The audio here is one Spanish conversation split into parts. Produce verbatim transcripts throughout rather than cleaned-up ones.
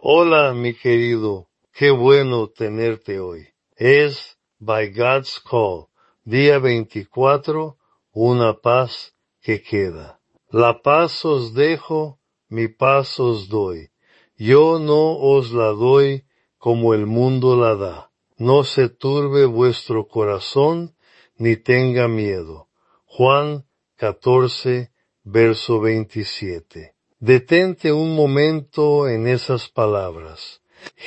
Hola, mi querido. Qué bueno tenerte hoy. Es By God's Call, día veinticuatro, una paz que queda. La paz os dejo, mi paz os doy. Yo no os la doy como el mundo la da. No se turbe vuestro corazón, ni tenga miedo. Juan catorce, verso veintisiete. Detente un momento en esas palabras.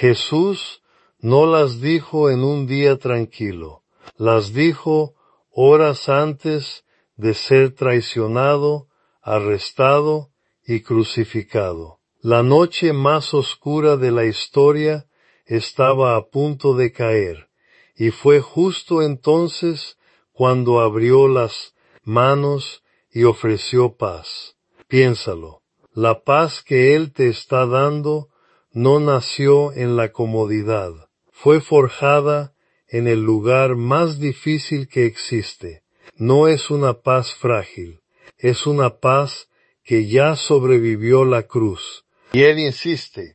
Jesús no las dijo en un día tranquilo, las dijo horas antes de ser traicionado, arrestado y crucificado. La noche más oscura de la historia estaba a punto de caer, y fue justo entonces cuando abrió las manos y ofreció paz. Piénsalo. La paz que Él te está dando no nació en la comodidad. Fue forjada en el lugar más difícil que existe. No es una paz frágil. Es una paz que ya sobrevivió la cruz. Y Él insiste,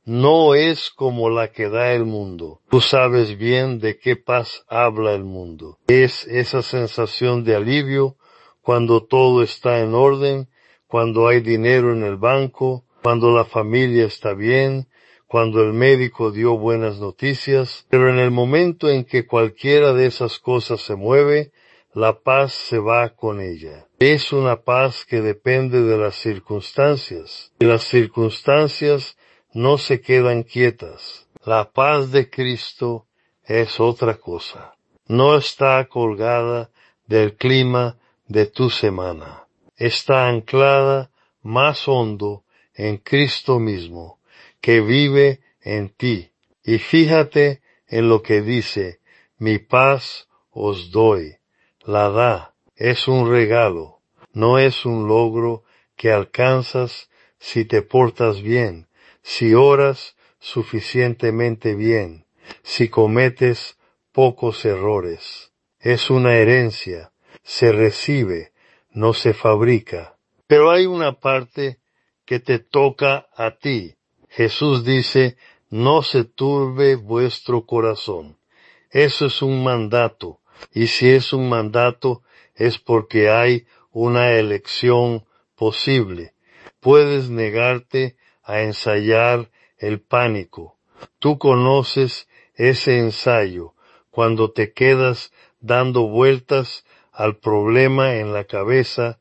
no es como la que da el mundo. Tú sabes bien de qué paz habla el mundo. Es esa sensación de alivio cuando todo está en orden, cuando hay dinero en el banco, cuando la familia está bien, cuando el médico dio buenas noticias, pero en el momento en que cualquiera de esas cosas se mueve, la paz se va con ella. Es una paz que depende de las circunstancias, y las circunstancias no se quedan quietas. La paz de Cristo es otra cosa. No está colgada del clima de tu semana. Está anclada más hondo en Cristo mismo, que vive en ti. Y fíjate en lo que dice, mi paz os doy. La da, es un regalo, no es un logro que alcanzas si te portas bien, si oras suficientemente bien, si cometes pocos errores. Es una herencia, se recibe, no se fabrica. Pero hay una parte que te toca a ti. Jesús dice, no se turbe vuestro corazón. Eso es un mandato. Y si es un mandato, es porque hay una elección posible. Puedes negarte a ensayar el pánico. Tú conoces ese ensayo, cuando te quedas dando vueltas al problema en la cabeza,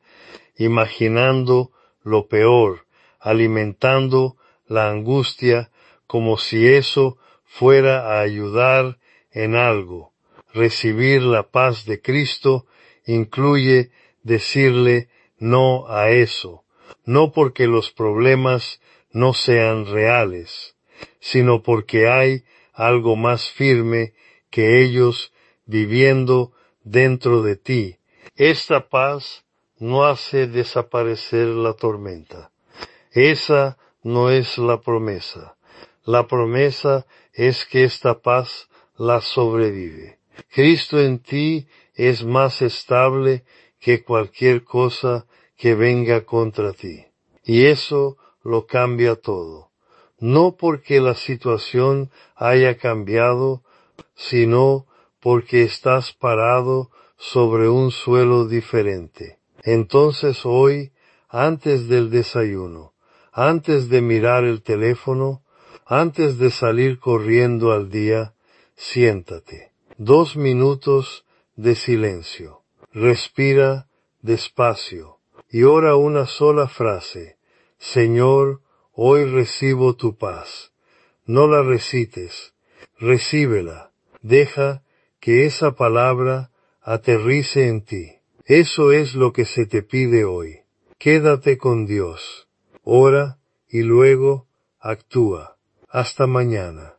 imaginando lo peor, alimentando la angustia como si eso fuera a ayudar en algo. Recibir la paz de Cristo incluye decirle no a eso, no porque los problemas no sean reales, sino porque hay algo más firme que ellos viviendo dentro de ti. Esta paz no hace desaparecer la tormenta. Esa no es la promesa. La promesa es que esta paz la sobrevive. Cristo en ti es más estable que cualquier cosa que venga contra ti. Y eso lo cambia todo. No porque la situación haya cambiado, sino porque estás parado sobre un suelo diferente. Entonces hoy, antes del desayuno, antes de mirar el teléfono, antes de salir corriendo al día, siéntate. Dos minutos de silencio. Respira despacio y ora una sola frase. Señor, hoy recibo tu paz. No la recites, recíbela. Deja que esa palabra aterrice en ti. Eso es lo que se te pide hoy. Quédate con Dios. Ora y luego actúa. Hasta mañana.